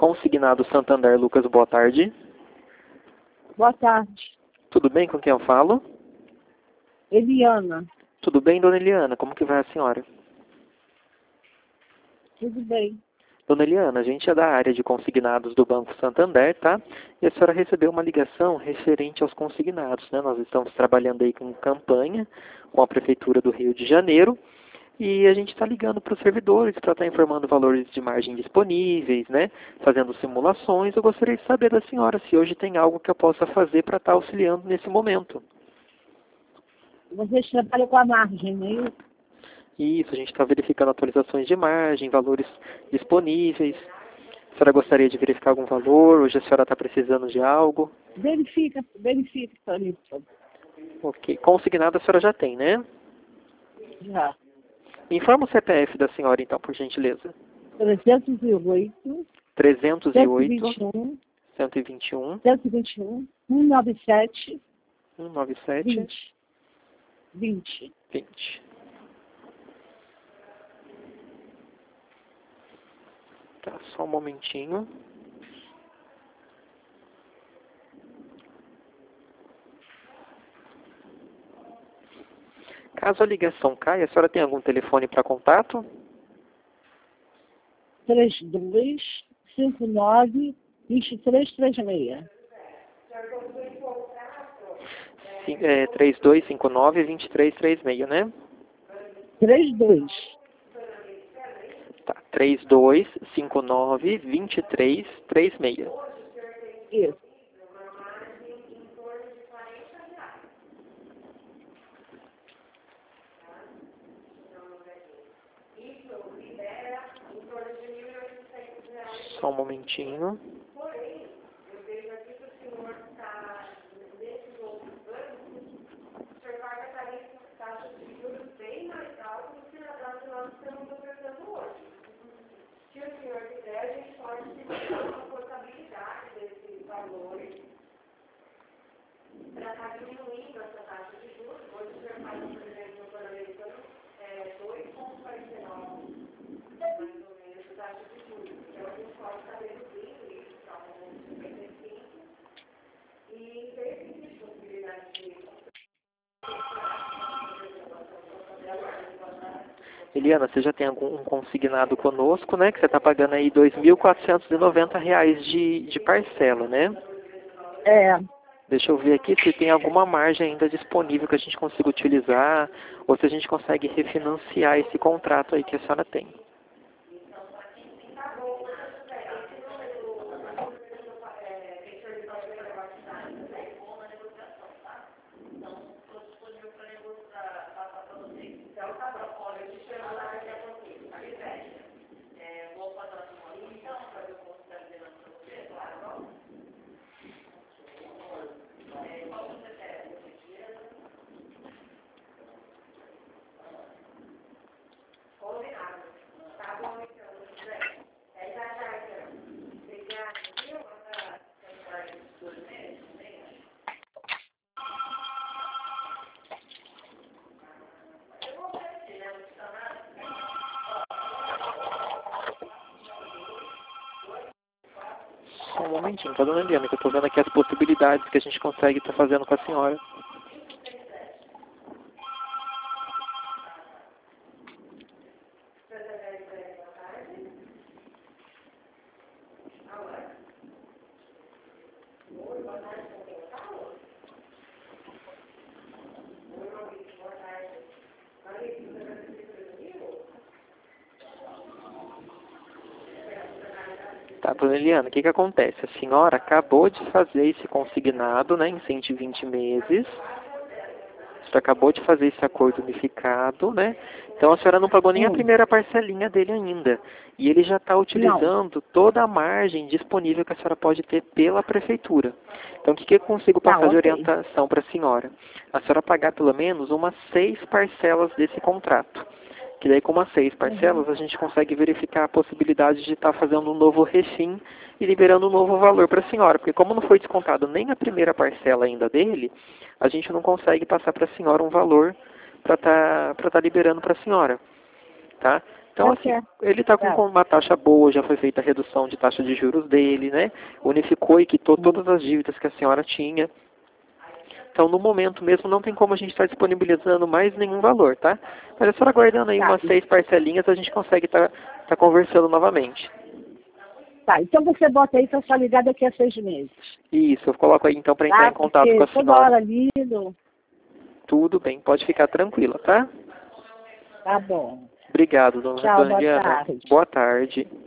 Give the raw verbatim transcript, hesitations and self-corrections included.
Consignado Santander, Lucas, boa tarde. Boa tarde. Tudo bem, com quem eu falo? Eliana. Tudo bem, dona Eliana, como que vai a senhora? Tudo bem. Dona Eliana, a gente é da área de consignados do Banco Santander, tá? E a senhora recebeu uma ligação referente aos consignados, né? Nós estamos trabalhando aí com campanha com a Prefeitura do Rio de Janeiro e a gente está ligando para os servidores para estar informando valores de margem disponíveis, né? Fazendo simulações. Eu gostaria de saber da senhora se hoje tem algo que eu possa fazer para estar auxiliando nesse momento. Vocês trabalham com a margem, não é isso? Isso, a gente está verificando atualizações de margem, valores disponíveis. A senhora gostaria de verificar algum valor? Hoje a senhora está precisando de algo? Verifica, verifica, Thalita. Ok. Consignado a senhora já tem, né? Já. Me informa o C P F da senhora, então, por gentileza. trezentos e oito, trezentos e oito, cento e vinte e um, cento e vinte e um, cento e vinte e um, cento e noventa e sete, cento e noventa e sete, vinte. vinte. vinte. Tá, só um momentinho. Caso a ligação caia, a senhora tem algum telefone para contato? três dois cinco nove, dois três três seis. Sim, é, três dois cinco nove, dois três três seis, né? trinta e dois. Tá, três dois cinco nove, dois três três seis. Isso. Só um momentinho. Se o senhor quiser, a gente pode simular uma portabilidade desses valores para estar diminuindo essa taxa de juros. Hoje o senhor faz, por exemplo, no plano americano, é dois vírgula quarenta e nove, mais ou menos, a taxa de juros. Então a gente pode estar reduzindo isso para um cinquenta e cinco e ver se existe possibilidade de Eliana, você já tem algum um consignado conosco, né? Que você está pagando aí dois mil quatrocentos e noventa reais de, de parcela, né? É. Deixa eu ver aqui se tem alguma margem ainda disponível que a gente consiga utilizar ou se a gente consegue refinanciar esse contrato aí que a senhora tem. Só um momentinho, tá, dona Eliana, que eu estou vendo aqui as possibilidades que a gente consegue estar fazendo com a senhora. Tá, dona Eliana, o que que acontece? A senhora acabou de fazer esse consignado, né, em cento e vinte meses. A senhora acabou de fazer esse acordo unificado, né? Então a senhora não pagou nem a primeira parcelinha dele ainda. E ele já está utilizando toda a margem disponível que a senhora pode ter pela prefeitura. Então o que que eu consigo passar de orientação para a senhora? A senhora pagar pelo menos umas seis parcelas desse contrato. Que daí com umas seis parcelas, uhum, a gente consegue verificar a possibilidade de estar fazendo um novo refim e liberando um novo valor para a senhora. Porque como não foi descontado nem a primeira parcela ainda dele, a gente não consegue passar para a senhora um valor para estar para estar liberando para a senhora. Tá? Então, Tá assim, certo. ele está com Tá. uma taxa boa, já foi feita a redução de taxa de juros dele, né? Unificou e quitou todas as dívidas que a senhora tinha. Então, no momento mesmo, não tem como a gente estar disponibilizando mais nenhum valor, tá? Mas a senhora aguardando aí Tá. umas seis parcelinhas, a gente consegue estar tá, conversando novamente. Tá, então você bota aí que eu só ligar daqui a seis meses. Isso, eu coloco aí então para entrar Tá? em contato Porque com a toda senhora. hora lido. Tudo bem, pode ficar tranquila, tá? Tá bom. Obrigado, dona, Tchau, dona boa Diana. tarde. Boa tarde.